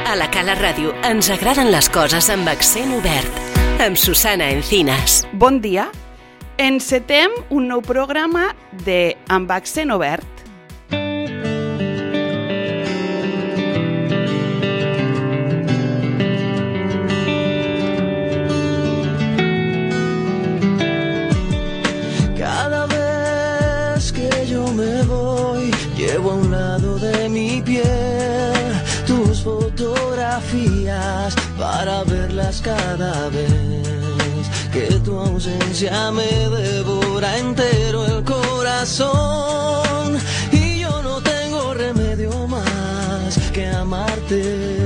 A la Cala Ràdio ens agraden les coses amb accent obert. Amb Susana Encinas. Bon dia. Encetem un nou programa de Amb accent obert. Cada vez que yo me voy, llevo a un lado de mi piel tus fotografías para verlas cada vez que tu ausencia me devora entero el corazón y yo no tengo remedio más que amarte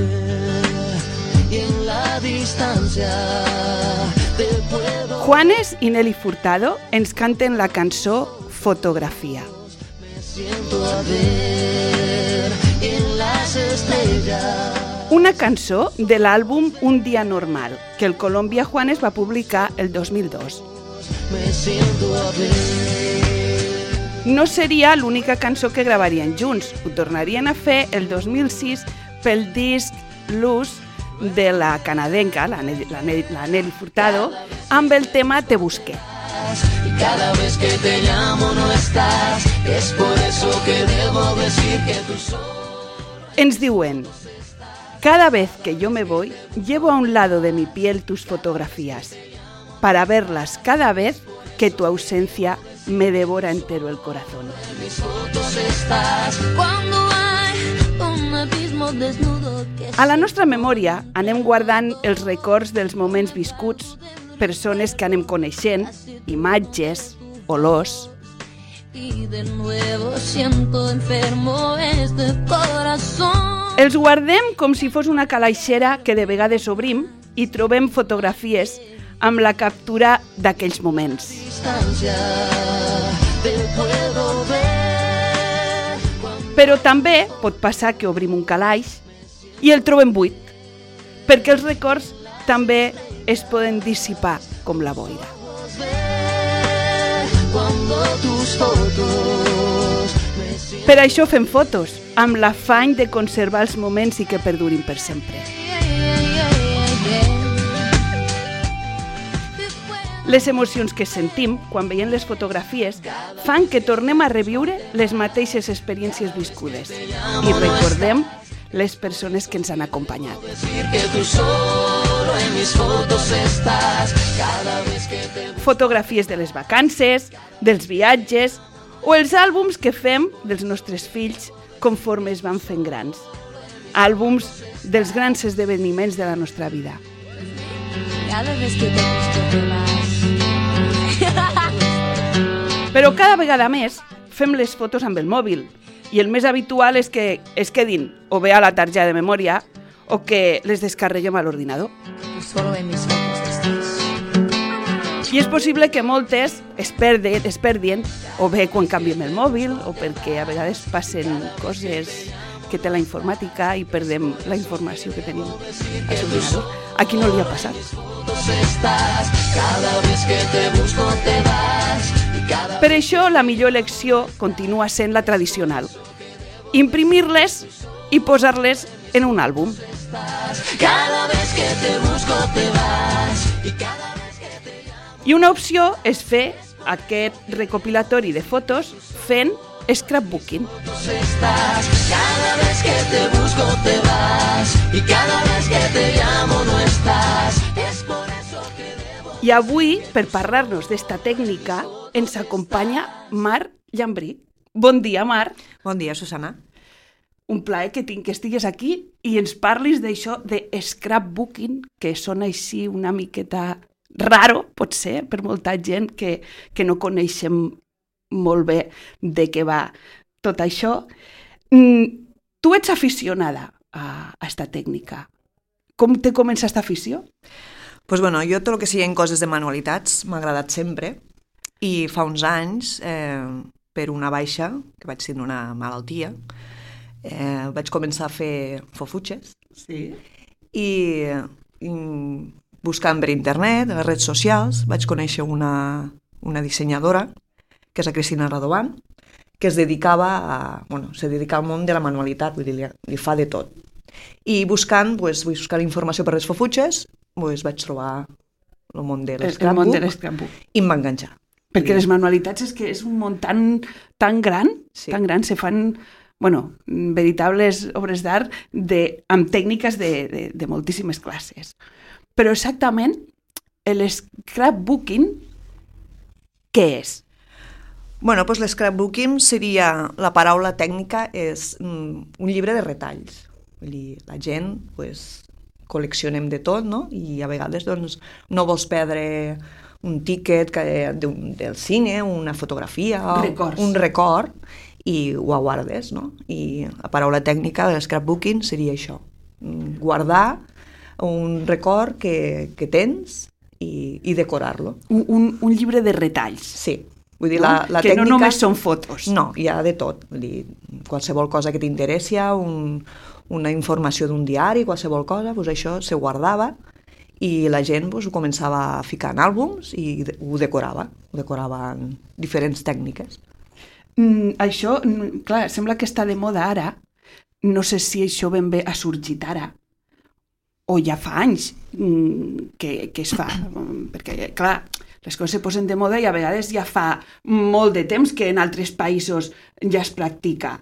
y en la distancia te puedo... Juanes i Nelly Furtado ens canten la cançó Fotografia. Me siento a ver en las estrellas. Una cançó de l'àlbum Un dia normal, que el Colombia Juanes va publicar el 2002. Me siento a ver. No seria l'única cançó que gravarien junts. Ho tornarien a fer el 2006 pel disc Luz de la canadenca, la Nelly Furtado, amb el tema Te busqué. Y cada vez que te llamo no estás, es por eso que debo decir que tú sos. Ens diuen: cada vez que yo me voy, llevo a un lado de mi piel tus fotografías, para verlas cada vez que tu ausencia me devora entero el corazón. En mis fotos estás cuando hay un abismo desnudo que... A la nostra memòria anem guardant els records dels moments viscuts, persones que anem coneixent, imatges, olors. Y de nuevo siento enfermo este corazón. Els guardem com si fos una calaixera que de vegades obrim i trobem fotografies amb la captura d'aquells moments. Però també pot passar que obrim un calaix i el trobem buit, perquè els records també es poden dissipar com la boira. Per això fem fotos, amb l'afany de conservar els moments i que perdurin per sempre. Les emocions que sentim quan veiem les fotografies fan que tornem a reviure les mateixes experiències viscudes i recordem les persones que ens han acompanyat. Fotografies de les vacances, dels viatges o els àlbums que fem dels nostres fills conforme es van fent grans. Àlbums dels grans esdeveniments de la nostra vida. Però cada vegada més fem les fotos amb el mòbil i el més habitual és que es quedin o bé a la targeta de memòria o que les descarreguem a l'ordinador. I és possible que moltes es perdin o bé quan canviem el mòbil o perquè a vegades passen coses que té la informàtica i perdem la informació que tenim a l'ordinador. Aquí no li ha passat. Per això la millor elecció continua sent la tradicional. Imprimir-les i posar-les en un àlbum. I una opció és fer aquest recopilatori de fotos fent scrapbooking. Cada vez que te busco te vas y cada vez que te llamo no estás. Es por eso que debo... I avui, per parlar-nos d'esta tècnica, ens acompanya Mar Llambrí. Bon dia, Mar. Bon dia, Susana. Un plaer que tinc que estigues aquí i ens parlis d'això de scrapbooking, que sona així una miqueta raro, pot ser, per molta gent que no coneixem molt bé de què va tot això. Tu ets aficionada a esta tècnica. Com te comença esta afició? Pues bueno, jo tot el que siguin coses de manualitats m'ha agradat sempre i fa uns anys, per una baixa, que vaig tenir una malaltia, vaig començar a fer fofutxes. Sí. I buscant per internet, a les redes socials, vaig conèixer una dissenyadora, que és la Cristina Radovan, que es dedicava al món de la manualitat, vull dir, li fa de tot. I buscant informació per les fofutxes, vaig trobar el món de l'scrapbook i em va enganxar. Perquè les manualitats és un món tan gran, se fan veritables obres d'art amb tècniques de moltíssimes classes. Però exactament, l'scrapbooking, què és? L'scrapbooking seria, la paraula tècnica és un llibre de retalls. Vull dir, la gent col·leccionem de tot, no? I a vegades no vols perdre un tíquet del cine, una fotografia, un record, i ho guardes, no? I la paraula tècnica de l'scrapbooking seria això, guardar un record que tens i decorar-lo. Un llibre de retalls. Sí. Vull dir, no? La que tècnica... no només són fotos. No, hi ha de tot. Vull dir, qualsevol cosa que t'interessi, una informació d'un diari, qualsevol cosa, això se guardava i la gent ho començava a ficar en àlbums i ho decorava en diferents tècniques. Això, clar, sembla que està de moda ara. No sé si això ben bé ha sorgit ara o ja fa anys que es fa, perquè, clar, les coses se posen de moda i a vegades ja fa molt de temps que en altres països ja es practica.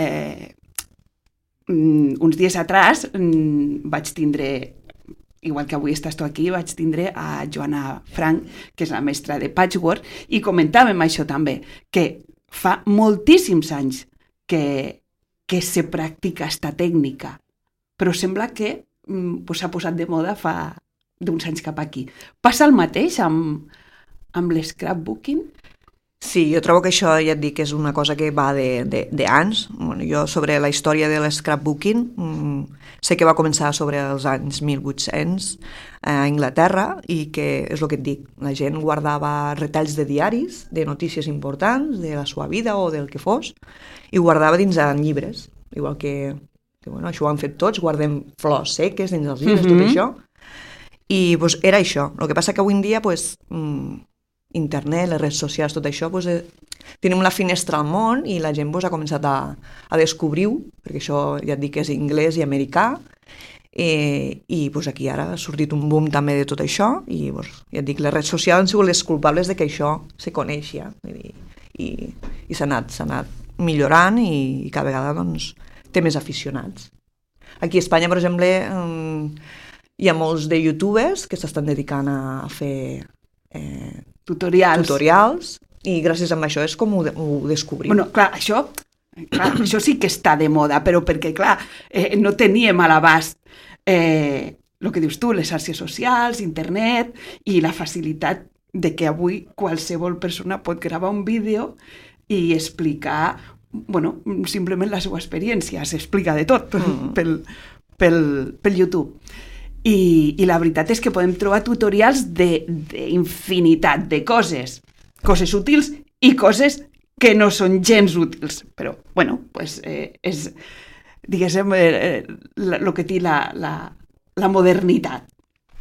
Uns dies atrás vaig tindre, igual que avui estàs tu aquí, vaig tindre a Joana Frank, que és la mestra de patchwork, i comentàvem això també, que fa moltíssims anys que se practica esta tècnica, però sembla que s'ha posat de moda fa d'uns anys cap aquí. Passa el mateix amb l'scrapbooking? Sí, jo trobo que això, ja et dic, és una cosa que va d'anys. Jo sobre la història de l'scrapbooking sé que va començar sobre els anys 1800 a Anglaterra i que és el que et dic, la gent guardava retalls de diaris, de notícies importants, de la seva vida o del que fos, i guardava dins en llibres, igual que això ho han fet tots, guardem flors seques dins els llibres, tot això. I era això. El que passa que avui en dia internet, les redes socials, tot això, tenim la finestra al món i la gent ha començat a descobrir-ho, perquè això ja et dic que és anglès i americà, i aquí ara ha sortit un boom també de tot això, i ja et dic, les redes socials han sigut les culpables de que això se coneix ja, i s'ha anat millorant i cada vegada té més aficionats. Aquí a Espanya, per exemple, hi ha molts de youtubers que s'estan dedicant a fer tutorials i gràcies a això és com ho descobrim. Clar, això sí que està de moda, però perquè, clar, no teníem a l'abast el que dius tu, les xarxes socials, internet i la facilitat de que avui qualsevol persona pot gravar un vídeo i explicar, simplement la seva experiència, s'explica de tot pel YouTube. I la veritat és que podem trobar tutorials d'infinitat de coses útils i coses que no són gens útils, però, és, diguéssim, el que té la modernitat.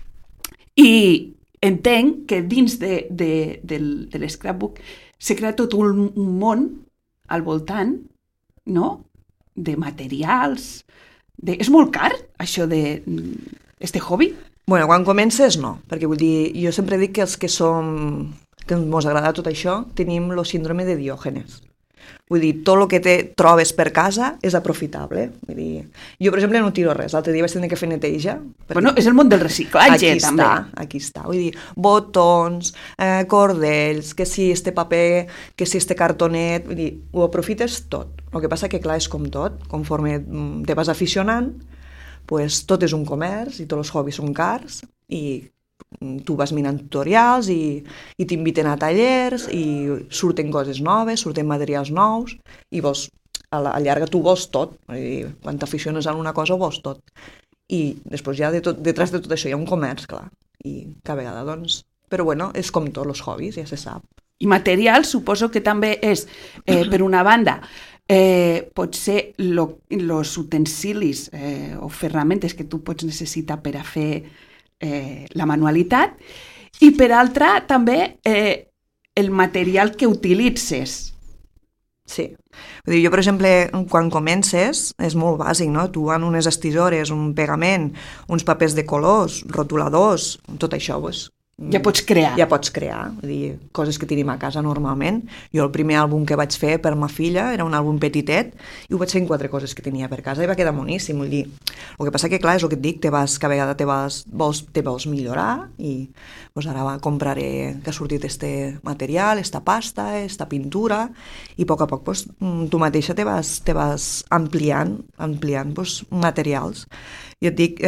I entenc que dins de l'scrapbook s'ha creat tot un món al voltant, no?, de materials. És molt car, això este hobby? Quan comences no, perquè vull dir, jo sempre dic que els que ens agrada tot això, tenim el síndrome de Diògenes. Vull dir, tot el que trobes per casa és aprofitable. Vull dir, jo, per exemple, no tiro res. L'altre dia vaig tenir que fer neteja. És el món del reciclatge, també. Aquí està. Vull dir, botons, cordells, que si este paper, que si este cartonet, vull dir, ho aprofites tot. El que passa que, clar, és com tot. Conforme te vas aficionant, tot és un comerç i tots els hobbies són cars i tu vas mirant tutorials i t'inviten a tallers i surten coses noves, surten materials nous i a la llarga tu vols tot. Quan t'aficiones a una cosa ho vols tot. I després ja detrás de tot això hi ha un comerç, clar. I cada vegada, Però és com tots els hobbies, ja se sap. I material suposo que també és, per una banda, pot ser els utensilis o ferramentes que tu pots necessitar per a fer la manualitat i per altra també el material que utilitzes Sí. Vull dir, jo, per exemple, quan comences, és molt bàsic, no? Tu en unes estisores, un pegament, uns papers de colors, rotuladors, tot això, doncs, Ja pots crear. Ja pots crear, vull dir, coses que tenim a casa normalment. Jo el primer àlbum que vaig fer per ma filla era un àlbum petitet i ho vaig fer en 4 coses que tenia per casa i va quedar boníssim. Vull dir, el que passa que, clar, és el que et dic, que a vegades te vols millorar i doncs ara compraré que ha sortit este material, esta pasta, esta pintura i a poc doncs, tu mateixa te vas ampliant doncs, materials. Jo et dic...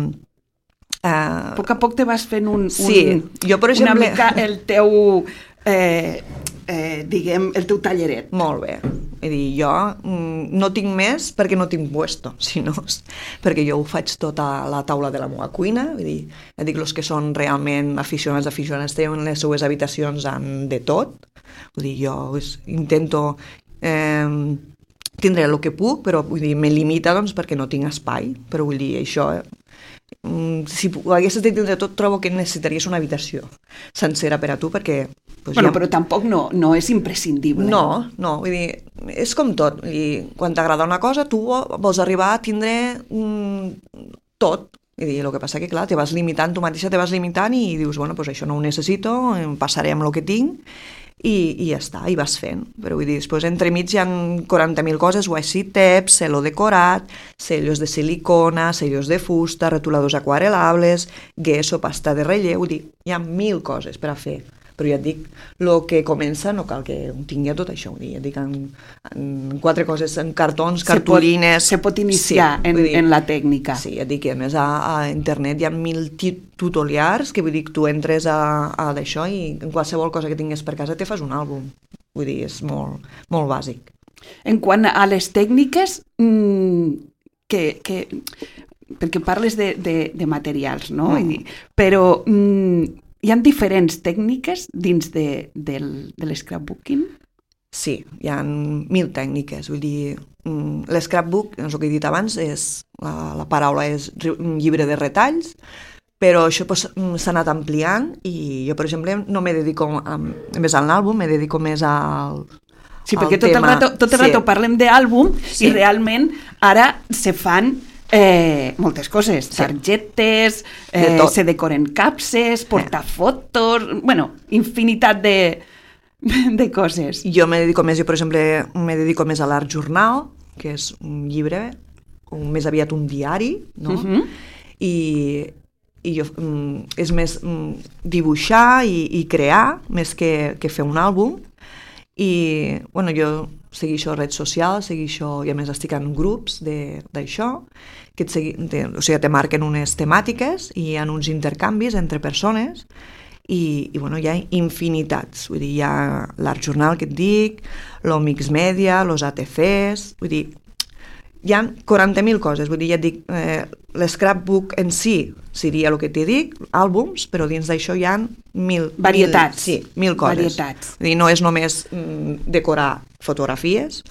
A poc a poc te vas fent sí, jo, per exemple... una mica el teu, diguem, el teu talleret. Molt bé. És dir, jo no tinc més perquè no tinc puesto, sinó perquè jo ho faig tota la taula de la meva cuina. Vull dir, ja dic, els que són realment aficionats tenen les seues habitacions amb de tot. Vull dir, jo intento tindre el que puc, però vull dir, me limita doncs, perquè no tinc espai. Però vull dir, això... si ho haguessis de tindre tot, trobo que necessitaries una habitació sencera per a tu, perquè... Doncs, bueno, però tampoc no és imprescindible. No, vull dir, és com tot. Vull dir, quan t'agrada una cosa, tu vols arribar a tindre tot. Vull dir, el que passa que, clar, te vas limitant, tu mateixa te vas limitant i dius, bueno, doncs això no ho necessito, em passaré amb el que tinc, i ja està, i vas fent. Però vull dir, després entremig hi ha 40.000 coses, washi tape, celo decorat, sellos de silicona, sellos de fusta, rotuladors aquarelables, gesso, pasta de relleu, vull dir, hi ha 1.000 coses per a fer. Però ja et dic, el que comença no cal que ho tingui tot això, vull dir, ja et dic, en 4 coses, en cartons, cartolines... Se pot iniciar en la tècnica. Sí, ja et dic, a més a internet hi ha 1.000 tutorials que vull dir, tu entres a d'això i en qualsevol cosa que tingues per casa te fas un àlbum. Vull dir, és molt, molt bàsic. En quant a les tècniques, perquè parles de materials, no? Però... hi ha diferents tècniques dins de l'scrapbooking? Sí, hi ha 1.000 tècniques. Vull dir, l'scrapbook, és el que he dit abans, la paraula és un llibre de retalls, però això s'ha anat ampliant i jo, per exemple, no me dedico més a l'àlbum, me dedico més al... Sí, perquè tot el rato parlem d'àlbum i realment ara se fan moltes coses, targetes, se decoren capses, portafotos, bueno, infinitat de coses. Jo per exemple, me dedico més a l'art journal, que és un llibre, més aviat un diari, no? I jo, és més dibuixar i crear, més que fer un àlbum. I, bueno, jo segueixo redes socials, i a més estic en grups d'això, que te marquen unes temàtiques i hi ha uns intercanvis entre persones i bueno, hi ha infinitats. Vull dir, hi ha l'art journal que et dic, l'Omix Media, los ATCs, vull dir, hi ha 40.000 coses. Vull dir, ja et dic, l'scrapbook en si seria el que t'hi dic, àlbums, però dins d'això hi ha 1.000... Varietats. Sí, 1.000 coses. Varietats. Vull dir, no és només decorar fotografies,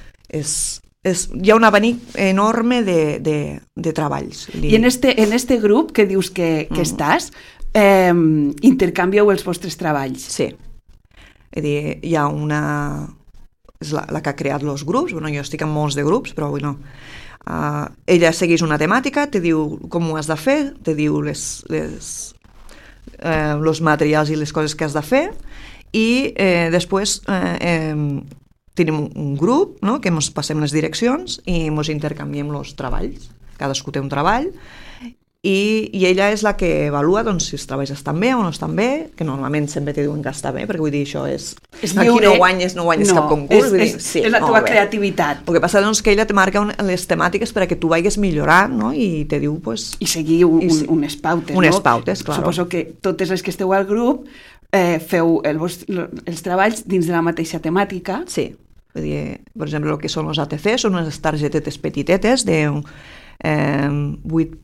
hi ha un abanic enorme de treballs. I en este grup que dius que estàs, intercanvieu els vostres treballs? Sí. És dir, hi ha una... és la que ha creat els grups, bueno, jo estic en molts de grups, però bueno, ella segueix una temàtica, te diu com ho has de fer, te diu els materials i les coses que has de fer, i després tenim un grup, no?, que ens passem les direccions i ens intercanviem els treballs. Cadascú té un treball i ella és la que evalua doncs, si els treballs estan bé o no estan bé, que normalment sempre te diuen que està bé, perquè vull dir, això és aquí no guanyes cap concurs. És la teva creativitat. El que passa és que ella te marca les temàtiques perquè tu vagis millorant, no?, i te diu... Pues, i seguir unes pautes, no? Unes pautes, clar. Suposo que totes les que esteu al grup feu els treballs dins de la mateixa temàtica. Sí. Vull dir, per exemple, el que són els ATC són unes targetetes petitetes de 9x8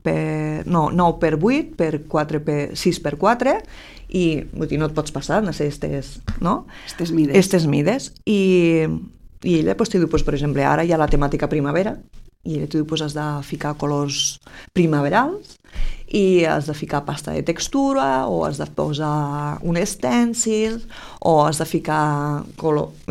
per 6x4 i vull dir, no et pots passar a ser estes mides. I ella te diu, per exemple, ara hi ha la temàtica primavera i ella te diu, has de ficar colors primaverals i has de ficar pasta de textura o has de posar un estèncil o has de ficar color... Vull dir,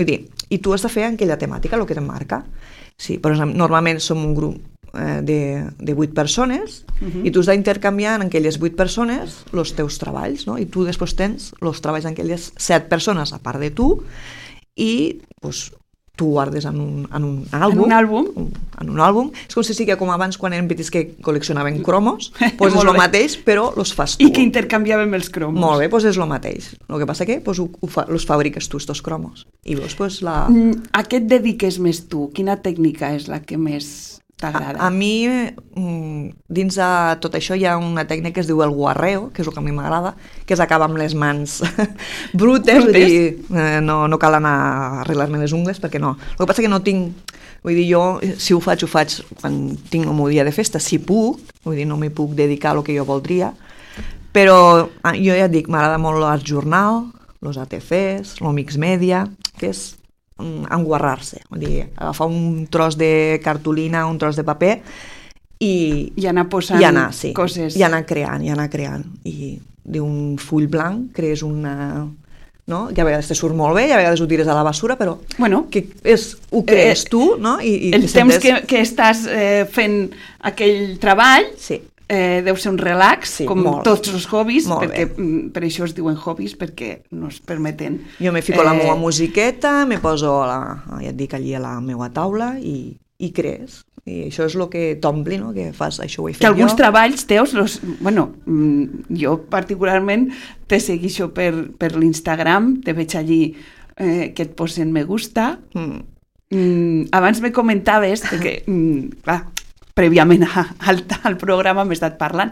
I tu has de fer aquella temàtica, el que t'emmarca. Sí, per exemple, normalment som un grup de 8 persones i tu has d'intercanviar en aquelles 8 persones els teus treballs, no? I tu després tens els treballs d'aquelles 7 persones a part de tu i pues, tu guardes en un àlbum. En un àlbum. És com si sigui com abans quan eren petits que col·leccionaven cromos, doncs és el mateix, però els fas tu. I que intercanviàvem els cromos. Molt bé, doncs és el mateix. El que passa que els fabriques tu, estos cromos. I veus, doncs, A què et dediques més tu? Quina tècnica és la que més t'agrada? A mi, dins de tot això, hi ha una tècnica que es diu el guarreo, que és el que a mi m'agrada, que és acabar amb les mans brutes, vull dir, no cal anar a arreglar-me les ungles, perquè no. El que passa que no tinc, vull dir, jo, si ho faig quan tinc el meu dia de festa, si puc, vull dir, no m'hi puc dedicar al que jo voldria, però jo ja et dic, m'agrada molt l'art jornal, els ATCs, el mix media, que és enguarrar-se, vull dir, agafar un tros de cartolina, un tros de paper i anar posant coses. I anar creant. I d'un full blanc crees una... No? Que a vegades te surt molt bé i a vegades ho tires a la basura, però que ho crees tu, no? I el temps que estàs fent aquell treball deu ser un relax, com tots els hobbies, perquè per això es diuen hobbies, perquè no es permeten... Jo me fico la meva musiqueta, me poso, ja et dic, allí a la meva taula i crees. I això és el que t'ompli, no? Que fas, això ho he fet jo. Que alguns treballs teus, jo particularment te seguixo per l'Instagram, te veig allí que et posen me gusta. Abans me comentaves que, clar, prèviament al programa m'he estat parlant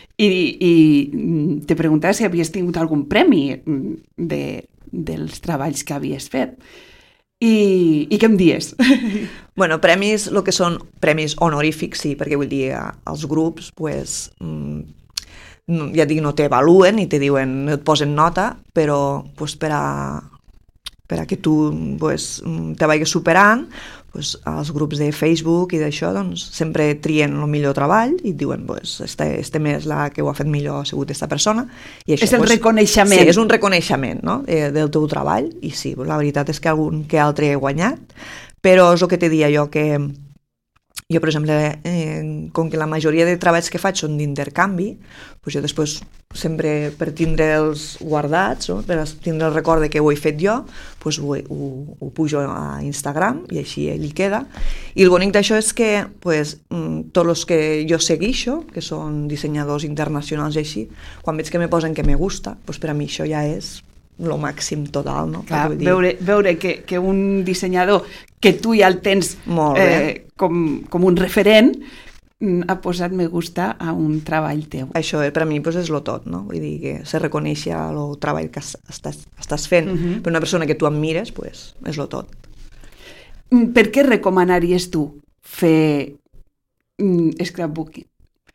i te preguntava si havies tingut algun premi dels treballs que havies fet. I què em dies? Bueno, premis, el que són premis honorífics, sí, perquè vull dir, els grups, pues, ja dic, no t'avaluen i te diuen, et posen nota, però pues, per a que tu pues, te vagis superant, pues, els grups de Facebook i d'això doncs, sempre trien el millor treball i et diuen, pues, este mes la que ho ha fet millor ha sigut aquesta persona. I això, és el reconeixement. Sí, és un reconeixement, no? Del teu treball i sí, pues, la veritat és que algun que altre he guanyat, però és el que te dia jo, que jo, per exemple, com que la majoria de treballs que faig són d'intercanvi, doncs jo després, sempre per tindre'ls guardats, no? Per tindre el record que ho he fet jo, doncs ho pujo a Instagram i així ell queda. I el bonic d'això és que tots els que jo seguixo, que són dissenyadors internacionals i així, quan veig que me posen que me gusta, doncs per a mi això ja és lo màxim total, no? Clar, veure que un dissenyador que tu ja el tens com un referent ha posat me gusta a un treball teu. Això per a mi és lo tot, no? Vull dir que se reconeix el treball que estàs fent per una persona que tu admires, és lo tot. Per què recomanaries tu fer scrapbooking?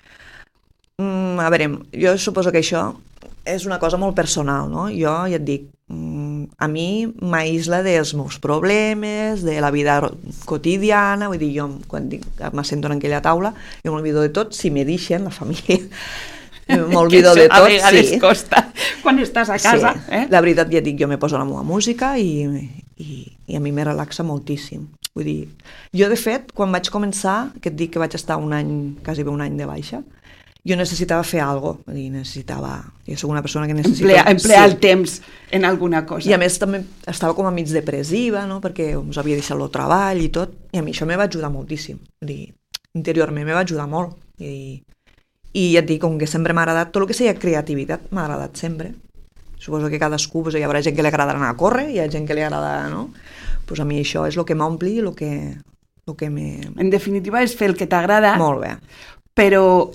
A veure, jo suposo que això és una cosa molt personal, no? Jo ja et dic, a mi m'aïsla dels meus problemes, de la vida quotidiana, vull dir, jo quan m'assento en aquella taula, jo m'olvido de tot, si me deixen, la família, m'olvido de tot. A vegades costa, quan estàs a casa. Sí, la veritat ja et dic, jo me poso la meva música i a mi me relaxa moltíssim. Vull dir, jo de fet, quan vaig començar, que et dic que vaig estar quasi un any de baixa, jo necessitava fer alguna cosa, jo soc una persona que necessita... Emplear el temps en alguna cosa. I a més també estava com a mig depressiva, no? Perquè us havia deixat el treball i tot, i a mi això me va ajudar moltíssim. Interiorment me va ajudar molt. I ja et dic, com que sempre m'ha agradat, tot el que sigui creativitat m'ha agradat sempre. Suposo que cadascú, hi haurà gent que li agradarà anar a córrer, hi ha gent que li agrada, no? Pues a mi això és el que m'ompli, el que me... En definitiva, és fer el que t'agrada. Molt bé. Però,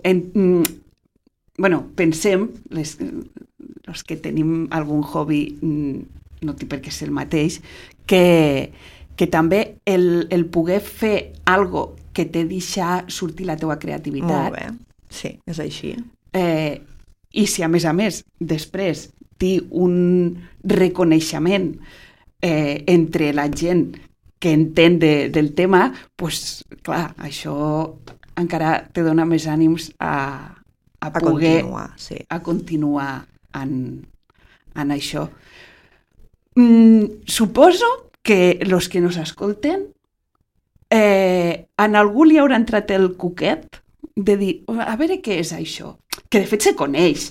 pensem, els que tenim algun hobby, no té per què ser el mateix, que també el poder fer algo que te deixa sortir la teua creativitat. Molt bé, sí, és així. I si a més, després té un reconeixement entre la gent que entén del tema, doncs, clar, això encara te dona més ànims a poder continuar, sí. A continuar en això. Suposo que els que nos escolten, en algú li haurà entrat el cuquet de dir, a veure què és això, que de fet se coneix,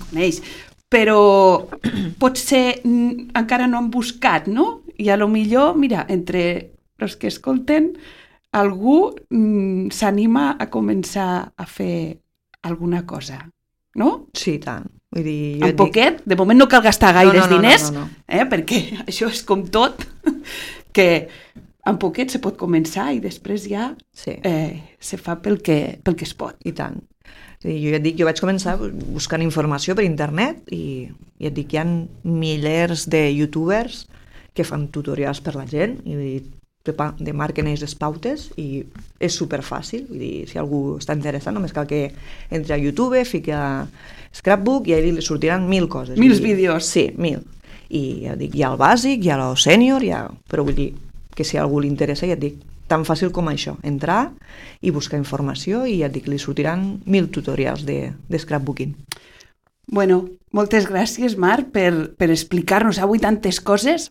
però potser encara no han buscat, no? I a lo millor, mira, entre els que escolten, algú s'anima a començar a fer alguna cosa, no? Sí, tant. Vull dir, en poquet, de moment no cal gastar gaires diners, no. Perquè això és com tot, que en poquet se pot començar i després ja se fa pel que es pot. I tant. Sí, jo ja et dic, jo vaig començar buscant informació per internet i ja et dic, hi ha milers de youtubers que fan tutorials per la gent i de marquen les pautes i és superfàcil, vull dir, si algú està interessat només cal que entri a YouTube, fica Scrapbook i ahí li sortiran 1.000 coses. 1.000 vídeos. Sí, 1.000. I ja et dic, hi ha el bàsic, hi ha el sènior, però vull dir que si a algú li interessa, ja et dic, tan fàcil com això, entrar i buscar informació i ja et dic, li sortiran 1.000 tutorials de scrapbooking. Bueno, moltes gràcies, Mar, per explicar-nos avui tantes coses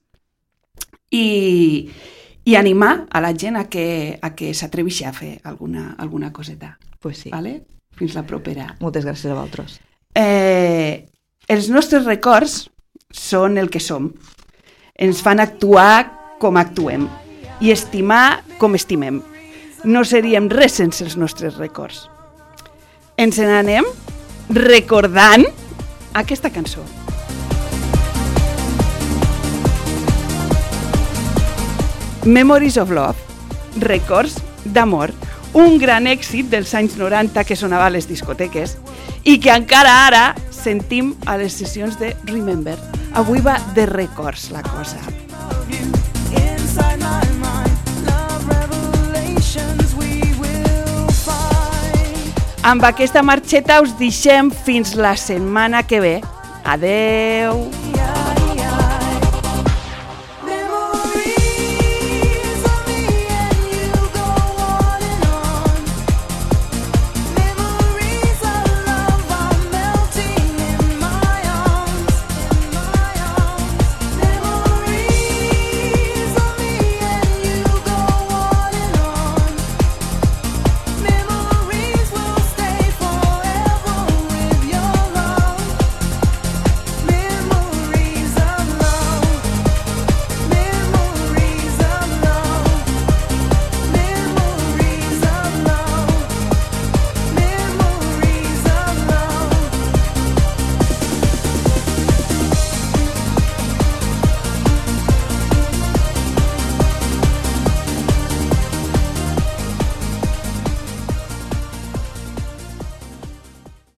i animar a la gent a que s'atreveixi a fer alguna coseta. Pues sí. Vale? Fins la propera. Moltes gràcies a vosaltres. Els nostres records són el que som. Ens fan actuar com actuem i estimar com estimem. No seríem res sense els nostres records. Ens n'anem recordant aquesta cançó. Memories of Love, records d'amor, un gran èxit dels anys 90 que sonava a les discoteques i que encara ara sentim a les sessions de Remember. Avui va de records la cosa. Amb aquesta marxeta us deixem fins la setmana que ve. Adeu!